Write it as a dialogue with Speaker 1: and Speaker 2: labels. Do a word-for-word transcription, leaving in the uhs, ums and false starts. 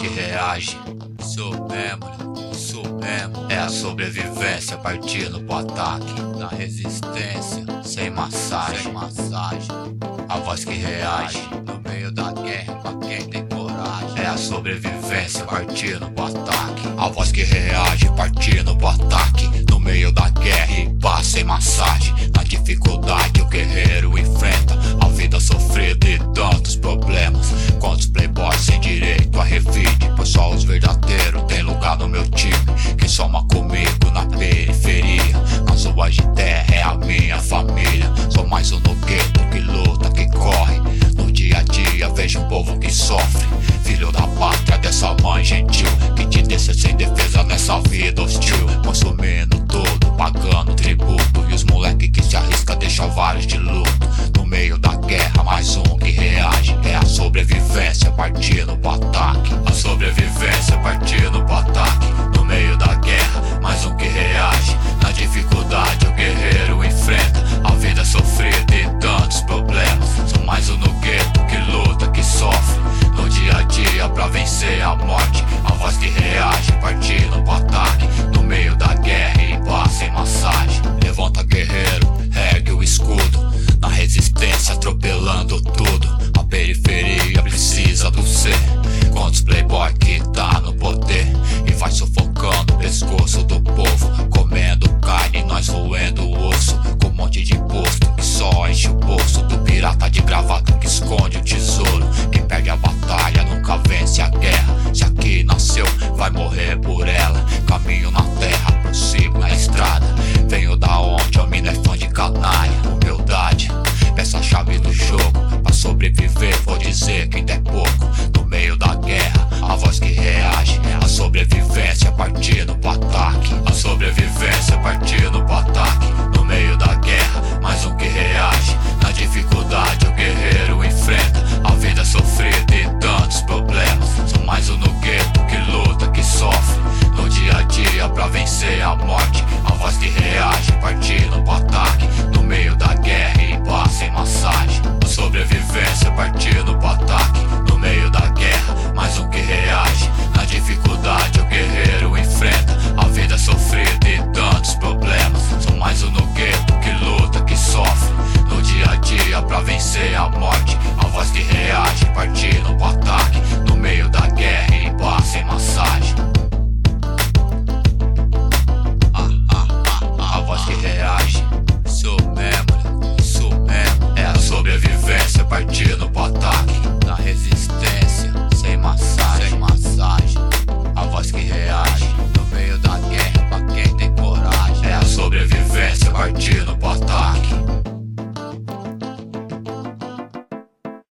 Speaker 1: que reage. Sou mesmo, sou mesmo. É a sobrevivência partindo pro ataque. Na resistência, sem massagem, sem massagem. A voz que reage no meio da guerra pra quem tem coragem. É a sobrevivência partindo pro ataque. A voz que reage partindo pro ataque. No meio da guerra e paz sem massagem. Na dificuldade o guerreiro enfrenta a vida sofrida e tantos problemas. Quantos playboys sem direito a revide, pois só os verdadeiros tem lugar no meu time. Quem soma comigo na periferia, nas ruas de terra é a minha família. Sou mais um no gueto que luta, que corre. No dia a dia vejo um povo que sofre. Filho da pátria dessa mãe gentil, que te deixa sem defesa nessa vida hostil. Consumindo tudo, pagando tributo. E os moleque que se arrisca deixa vários de luto. No meio da guerra mais um que reage. É a sobrevivência partindo pro ataque. A sobrevivência partindo pro ataque. No meio da guerra mais um que reage. Na dificuldade o guerreiro enfrenta a vida sofrida e tantos problemas. Sou mais um no gueto que luta, que sofre no dia a dia pra vencer a morte. A voz que reage partindo pro ataque. No meio da guerra e paz sem massagem. Levanta guerreiro, ergue o escudo. Na resistência atropelando tudo. A periferia precisa do ser. Quantos playboy que tá no poder e vai sufocando o pescoço do povo. Comendo carne e nós roendo o osso. Com um monte de imposto que só enche o bolso. Do pirata de gravata que esconde o tesouro. Quem perde a batalha nunca vence a guerra. Se aqui nasceu vai morrer por ela. Caminho na terra, prossigo na estrada. Venho da onde a mina é fã de canalha. Humildade, peça a chave do jogo. Pra sobreviver vou dizer quem der pouco. No meio da guerra, a voz que reage. A sobrevivência partindo pro ataque. A sobrevivência partindo pro ataque. No meio da guerra, mais um que reage. Na dificuldade o guerreiro enfrenta a vida sofrida e tantos problemas. Sou mais um no gueto que luta, que sofre no dia a dia pra vencer a morte. A voz que reage partindo pro ataque. No meio da guerra e paz sem massagem. A sobrevivência partindo pro ataque. No meio da guerra, mais um que reage. Na dificuldade o guerreiro enfrenta a vida sofrida e tantos problemas. Sou mais um no gueto que luta, que sofre no dia a dia pra vencer a morte. A voz que reage partindo